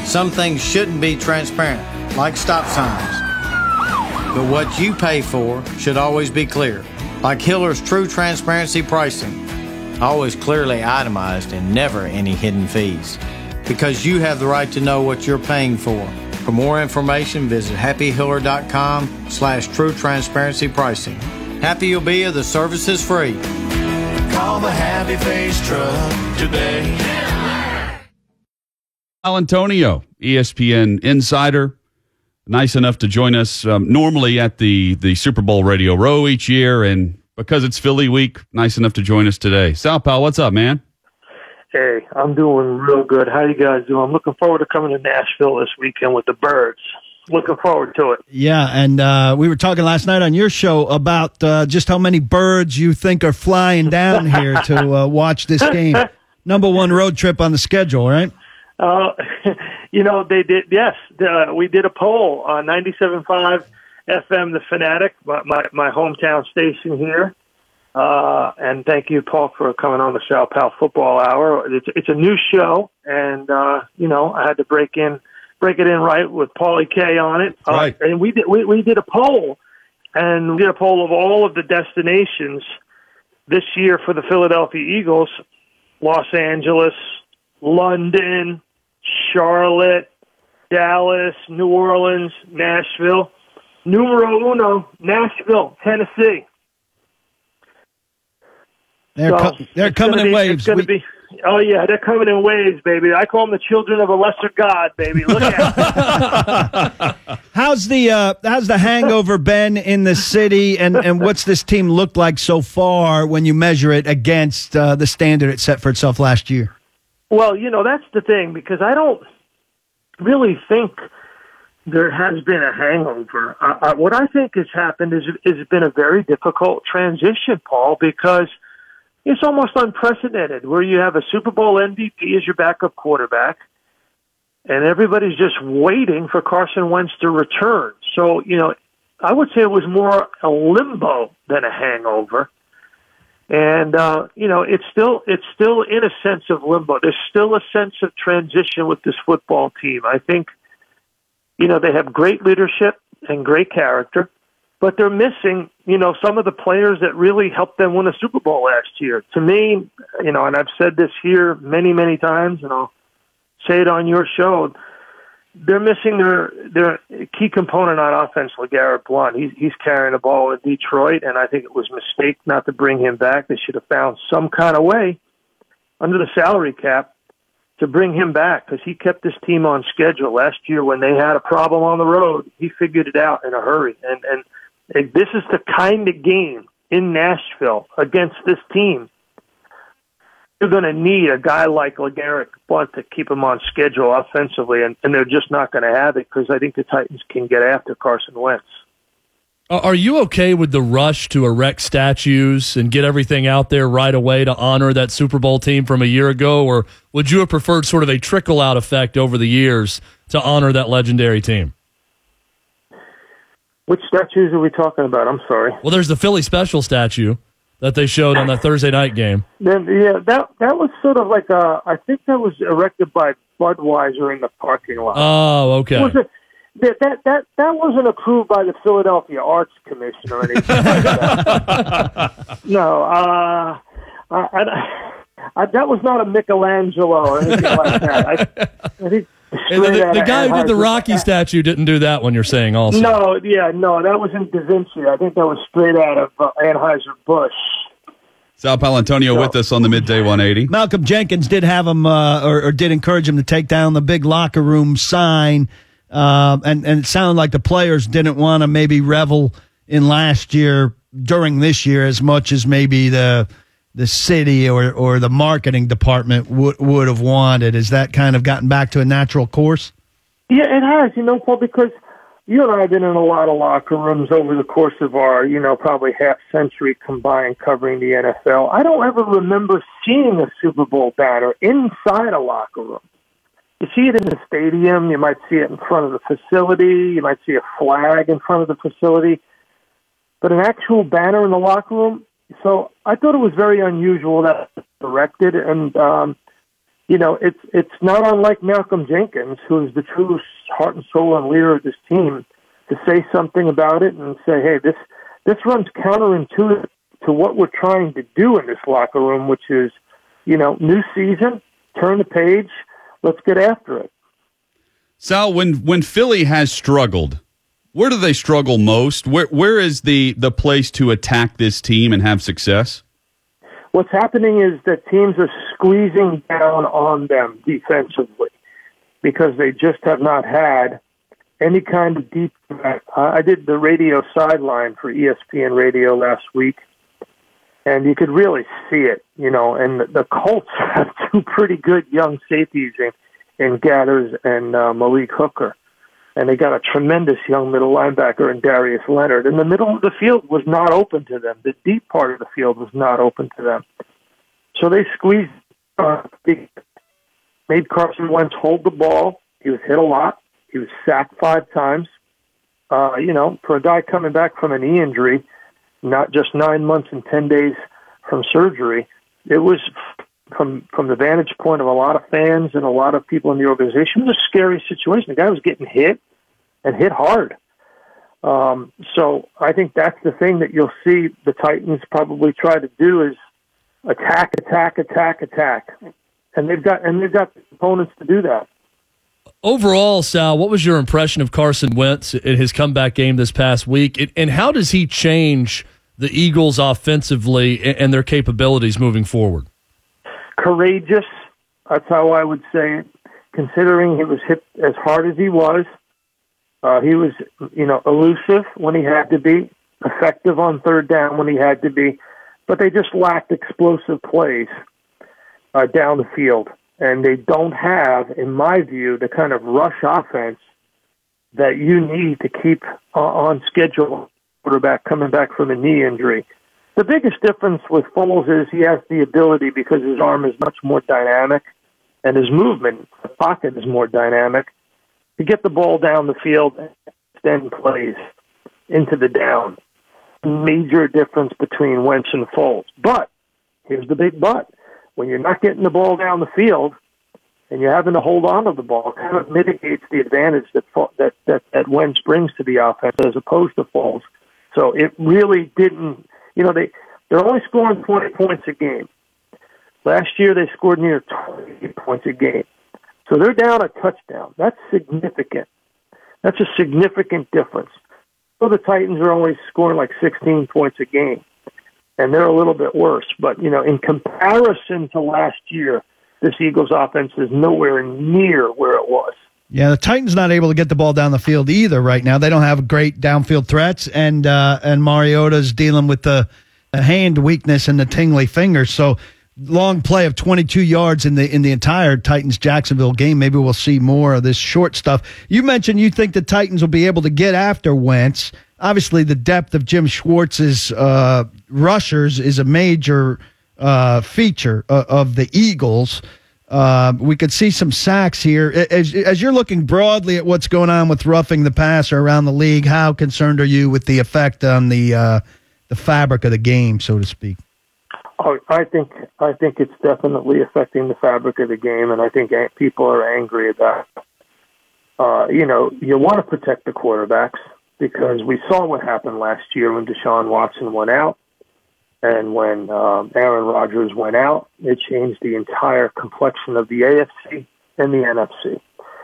Some things shouldn't be transparent, like stop signs. But what you pay for should always be clear, like Hiller's True Transparency Pricing. Always clearly itemized and never any hidden fees. Because you have the right to know what you're paying for. For more information, visit happyhiller.com/true transparency pricing. Happy you'll be if the service is free. Call the Happy Face Truck today. Al Antonio, ESPN Insider, nice enough to join us normally at the Super Bowl Radio Row each year, and because it's Philly week, nice enough to join us today. Sal Pal, what's up, man? Hey, I'm doing real good. How you guys doing? I'm looking forward to coming to Nashville this weekend with the Birds. Looking forward to it. Yeah, and we were talking last night on your show about just how many birds you think are flying down here to watch this game. Number one road trip on the schedule, right? They did. Yes, we did a poll on 97.5 FM, The Fanatic, my hometown station here. And thank you, Paul, for coming on the Sal Pal Football Hour. It's a new show, and I had to break it in right with Paulie K on it. Right. And we did a poll, and we did a poll of all of the destinations this year for the Philadelphia Eagles: Los Angeles, London, Charlotte, Dallas, New Orleans, Nashville. Numero uno, Nashville, Tennessee. They're coming in waves. They're coming in waves, baby. I call them the children of a lesser god, baby. Look at it. How's the hangover been in the city, and what's this team looked like so far when you measure it against the standard it set for itself last year? Well, that's the thing, because I don't really think there has been a hangover. What I think has happened is it's been a very difficult transition, Paul, because it's almost unprecedented, where you have a Super Bowl MVP as your backup quarterback, and everybody's just waiting for Carson Wentz to return. So, I would say it was more a limbo than a hangover. And, it's still in a sense of limbo. There's still a sense of transition with this football team. I think, they have great leadership and great character, but they're missing, some of the players that really helped them win a Super Bowl last year. To me, and I've said this here many, many times, and I'll say it on your show, they're missing their key component on offense, LeGarrette Blount. He's carrying the ball in Detroit, and I think it was a mistake not to bring him back. They should have found some kind of way under the salary cap to bring him back, because he kept this team on schedule. Last year when they had a problem on the road, he figured it out in a hurry. And this is the kind of game in Nashville against this team. You're going to need a guy like LeGarrette Blount to keep him on schedule offensively, and they're just not going to have it, because I think the Titans can get after Carson Wentz. Are you okay with the rush to erect statues and get everything out there right away to honor that Super Bowl team from a year ago, or would you have preferred sort of a trickle-out effect over the years to honor that legendary team? Which statues are we talking about? I'm sorry. Well, there's the Philly Special statue that they showed on that Thursday night game. Then, yeah, that was sort of like I think that was erected by Budweiser in the parking lot. Oh, okay. That wasn't approved by the Philadelphia Arts Commission or anything like that. No, that was not a Michelangelo or anything like that. I think the guy who did the Rocky statue didn't do that one, you're saying also. No, that was in Da Vinci. I think that was straight out of Anheuser-Busch. Sal Palantonio with us on the Midday 180. Malcolm Jenkins did have him, or did encourage him to take down the big locker room sign, and it sounded like the players didn't want to maybe revel in last year during this year as much as maybe the city or the marketing department would have wanted. Has that kind of gotten back to a natural course? Yeah, it has, Paul, because you and I have been in a lot of locker rooms over the course of our, probably half century combined covering the NFL. I don't ever remember seeing a Super Bowl banner inside a locker room. You see it in the stadium. You might see it in front of the facility. You might see a flag in front of the facility. But an actual banner in the locker room, so I thought it was very unusual that it was erected. And, it's not unlike Malcolm Jenkins, who is the true heart and soul and leader of this team, to say something about it and say, hey, this runs counterintuitive to what we're trying to do in this locker room, which is, new season, turn the page, let's get after it. Sal, when Philly has struggled, where do they struggle most? Where is the place to attack this team and have success? What's happening is that teams are squeezing down on them defensively because they just have not had any kind of deep threat. I did the radio sideline for ESPN Radio last week, and you could really see it, and the Colts have two pretty good young safeties in Gathers and Malik Hooker. And they got a tremendous young middle linebacker in Darius Leonard. And the middle of the field was not open to them. The deep part of the field was not open to them. So they squeezed, made Carson Wentz hold the ball. He was hit a lot. He was sacked 5 times. For a guy coming back from a knee injury, not just 9 months and 10 days from surgery, it was, from the vantage point of a lot of fans and a lot of people in the organization, it was a scary situation. The guy was getting hit and hit hard. So I think that's the thing that you'll see the Titans probably try to do is attack. And they've got the components to do that. Overall, Sal, what was your impression of Carson Wentz in his comeback game this past week? And how does he change the Eagles offensively and their capabilities moving forward? Courageous, that's how I would say it, considering he was hit as hard as he was. He was, elusive when he had to be, effective on third down when he had to be, but they just lacked explosive plays down the field. And they don't have, in my view, the kind of rush offense that you need to keep on schedule quarterback coming back from a knee injury. The biggest difference with Foles is he has the ability, because his arm is much more dynamic and his movement, the pocket is more dynamic, to get the ball down the field and extend plays into the down. Major difference between Wentz and Foles. But, here's the big but. When you're not getting the ball down the field and you're having to hold on to the ball, it kind of mitigates the advantage that Wentz brings to the offense as opposed to Foles. So it really didn't, they're only scoring 20 points a game. Last year they scored near 20 points a game. So they're down a touchdown. That's significant. That's a significant difference. So the Titans are only scoring like 16 points a game, and they're a little bit worse. But, in comparison to last year, this Eagles offense is nowhere near where it was. Yeah, the Titans not able to get the ball down the field either right now. They don't have great downfield threats, and Mariota's dealing with the hand weakness and the tingly fingers. So long play of 22 yards in the entire Titans-Jacksonville game. Maybe we'll see more of this short stuff. You mentioned you think the Titans will be able to get after Wentz. Obviously, the depth of Jim Schwartz's rushers is a major feature of the Eagles. We could see some sacks here. As you're looking broadly at what's going on with roughing the passer around the league, how concerned are you with the effect on the fabric of the game, so to speak? Oh, I think it's definitely affecting the fabric of the game, and I think people are angry about it. You want to protect the quarterbacks because we saw what happened last year when Deshaun Watson went out. And when Aaron Rodgers went out, it changed the entire complexion of the AFC and the NFC.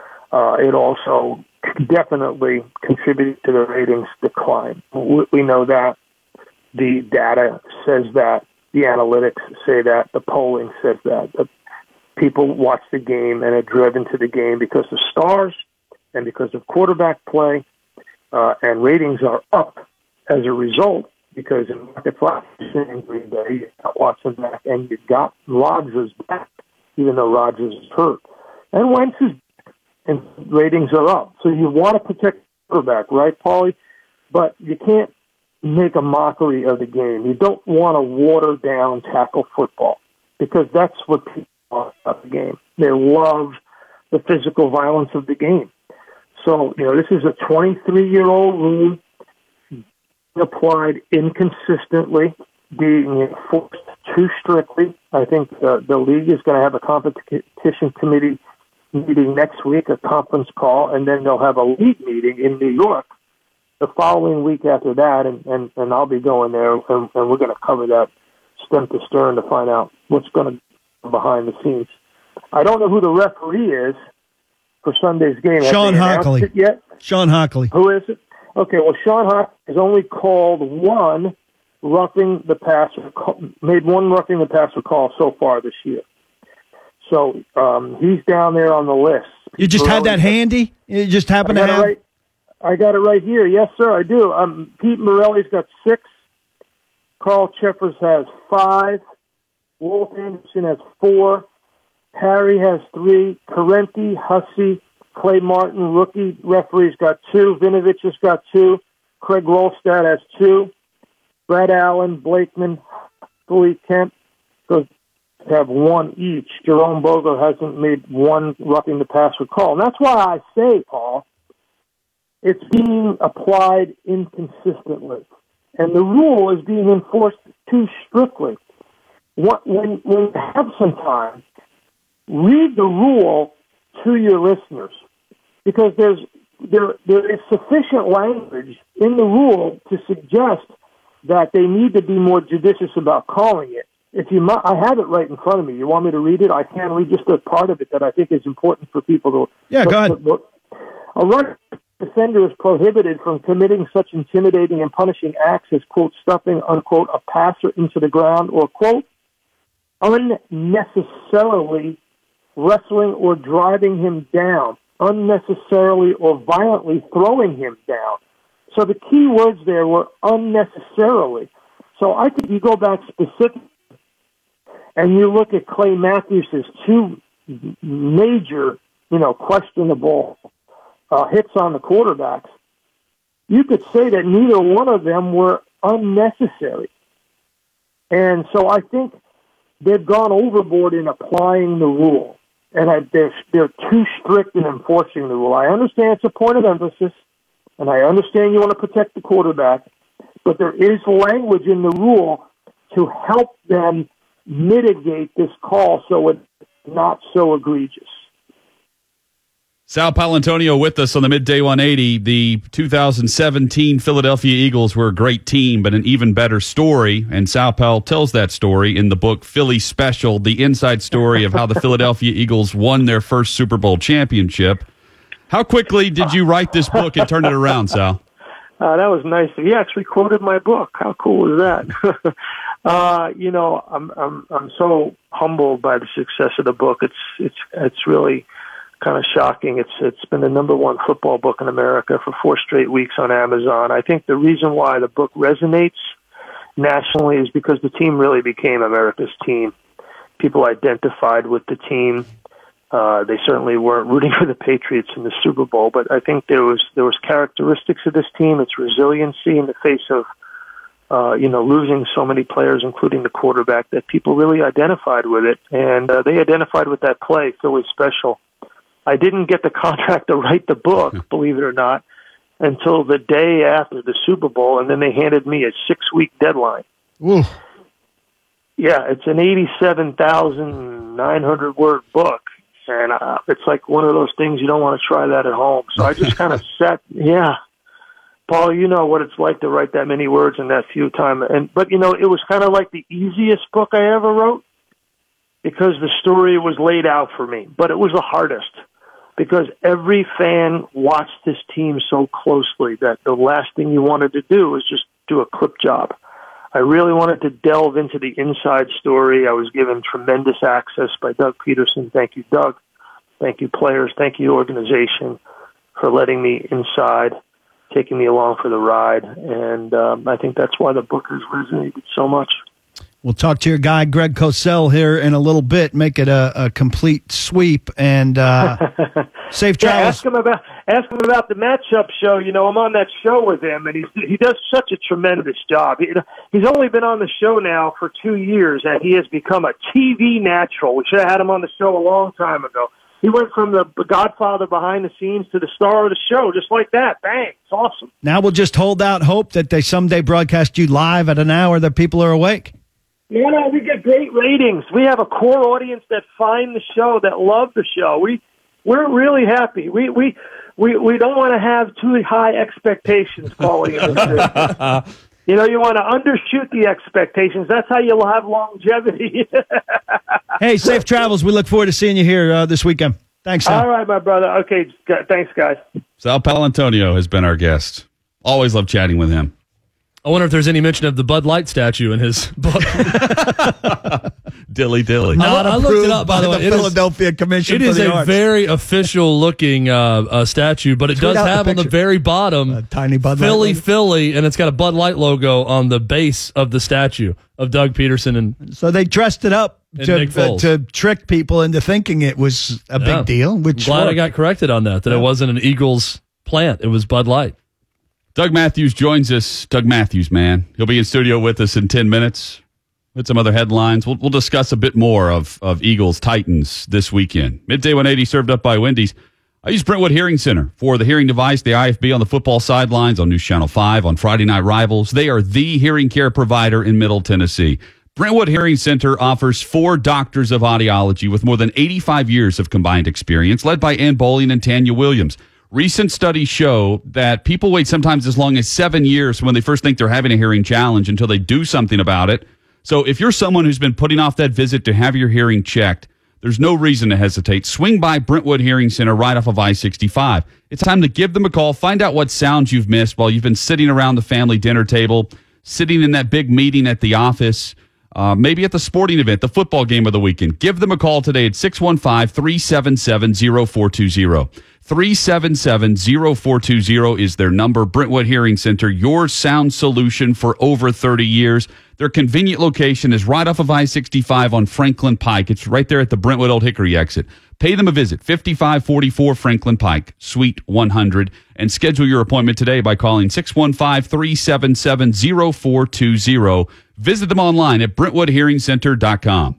It also definitely contributed to the ratings decline. We know that. The data says that. The analytics say that. The polling says that. The people watch the game and are driven to the game because of stars and because of quarterback play, and ratings are up as a result. Because in markets like Green Bay, you got Watson back, and you got Rodgers back, even though Rodgers is hurt. And Wentz is back, and ratings are up. So you want to protect the quarterback, right, Paulie? But you can't make a mockery of the game. You don't want to water down tackle football because that's what people want about the game. They love the physical violence of the game. So, this is a 23-year-old rule applied inconsistently, being forced too strictly. I think the league is going to have a competition committee meeting next week, a conference call, and then they'll have a league meeting in New York the following week after that, and I'll be going there, and we're going to cover that stem to stern to find out what's going to go behind the scenes. I don't know who the referee is for Sunday's game. Sean Hockley. It yet? Sean Hockley. Who is it? Okay, well, Sean Hockley has only called one roughing the passer, made one roughing the passer call so far this year. So he's down there on the list. You just had that handy? You just happen to have? I got it right here. Yes, sir, I do. Pete Morelli's got 6. Carl Cheffers has 5. Wolf Anderson has 4. Harry has 3. Carenti, Hussey, Clay Martin, rookie referee's got 2. Vinovich has got 2. Craig Rolstad has 2. Brad Allen, Blakeman, Philly Kemp goes have 1 each. Jerome Bogle hasn't made one roughing the passer call. And that's why I say, Paul, it's being applied inconsistently. And the rule is being enforced too strictly. When you have some time, read the rule to your listeners, because there is sufficient language in the rule to suggest that they need to be more judicious about calling it. I have it right in front of me. You want me to read it? I can read just a part of it that I think is important for people to. Yeah, go ahead. A running defender is prohibited from committing such intimidating and punishing acts as, quote, stuffing, unquote, a passer into the ground, or, quote, unnecessarily wrestling or driving him down, unnecessarily or violently throwing him down. So the key words there were unnecessarily. So I think you go back specifically and you look at Clay Matthews' 2 major, questionable hits on the quarterbacks, you could say that neither one of them were unnecessary. And so I think they've gone overboard in applying the rule, and they're too strict in enforcing the rule. I understand it's a point of emphasis, and I understand you want to protect the quarterback, but there is language in the rule to help them mitigate this call so it's not so egregious. Sal Paolantonio with us on the Midday 180. The 2017 Philadelphia Eagles were a great team, but an even better story. And Sal Pal tells that story in the book Philly Special, the inside story of how the Philadelphia Eagles won their first Super Bowl championship. How quickly did you write this book and turn it around, Sal? That was nice. He actually quoted my book. How cool was that? I'm so humbled by the success of the book. It's really kind of shocking. It's been the #1 football book in America for 4 straight weeks on Amazon. I think the reason why the book resonates nationally is because the team really became America's team. People identified with the team. They certainly weren't rooting for the Patriots in the Super Bowl, but I think there was characteristics of this team, its resiliency in the face of losing so many players, including the quarterback, that people really identified with it, and they identified with that play, Philly Special. I didn't get the contract to write the book, believe it or not, until the day after the Super Bowl, and then they handed me a 6-week deadline. Ooh. Yeah, it's an 87,900-word book, and it's like one of those things you don't want to try that at home. So I just kind of sat, Paul, you know what it's like to write that many words in that few time. But it was kind of like the easiest book I ever wrote because the story was laid out for me. But it was the hardest because every fan watched this team so closely that the last thing you wanted to do was just do a clip job. I really wanted to delve into the inside story. I was given tremendous access by Doug Peterson. Thank you, Doug. Thank you, players. Thank you, organization, for letting me inside, taking me along for the ride. And I think that's why the book has resonated so much. We'll talk to your guy, Greg Cosell, here in a little bit, make it a complete sweep, and safe travels. Ask him about the matchup show. I'm on that show with him, and he does such a tremendous job. He's only been on the show now for 2 years, and he has become a TV natural. We should have had him on the show a long time ago. He went from the Godfather behind the scenes to the star of the show, just like that. Bang. It's awesome. Now we'll just hold out hope that they someday broadcast you live at an hour that people are awake. Yeah, we get great ratings. We have a core audience that find the show, that love the show. We're really happy. We don't want to have too high expectations, Paulie. You know, you want to undershoot the expectations. That's how you'll have longevity. Hey, safe travels. We look forward to seeing you here this weekend. Thanks, Sal. All right, my brother. Okay, thanks, guys. Sal Paolantonio has been our guest. Always love chatting with him. I wonder if there's any mention of the Bud Light statue in his book. Dilly. No, I looked it up, by the way. The Philadelphia Commission It for is the a Arts. very official-looking statue, but it does out the have on the picture. very bottom A tiny Bud Light Philly, logo. Philly, and it's got a Bud Light logo on the base of the statue of Doug Peterson. And So they dressed it up And Nick Foles. to trick people into thinking it was a Yeah. big deal. Which glad I worked. got corrected on that it wasn't an Eagles plant. It was Bud Light. Doug Matthews joins us. Doug Matthews, man. He'll be in studio with us in 10 minutes. With some other headlines. We'll discuss a bit more of Eagles Titans this weekend. Midday 180 served up by Wendy's. I use Brentwood Hearing Center for the hearing device, the IFB on the football sidelines, on News Channel 5, on Friday Night Rivals. They are the hearing care provider in Middle Tennessee. Brentwood Hearing Center offers 4 doctors of audiology with more than 85 years of combined experience, led by Ann Bowling and Tanya Williams. Recent studies show that people wait sometimes as long as 7 years when they first think they're having a hearing challenge until they do something about it. So if you're someone who's been putting off that visit to have your hearing checked, there's no reason to hesitate. Swing by Brentwood Hearing Center right off of I-65. It's time to give them a call. Find out what sounds you've missed while you've been sitting around the family dinner table, sitting in that big meeting at the office, maybe at the sporting event, the football game of the weekend. Give them a call today at 615-377-0420. 377-0420 is their number. Brentwood Hearing Center, your sound solution for over 30 years. Their convenient location is right off of I-65 on Franklin Pike. It's right there at the Brentwood Old Hickory exit. Pay them a visit, 5544 Franklin Pike, Suite 100, and schedule your appointment today by calling 615-377-0420. Visit them online at BrentwoodHearingCenter.com.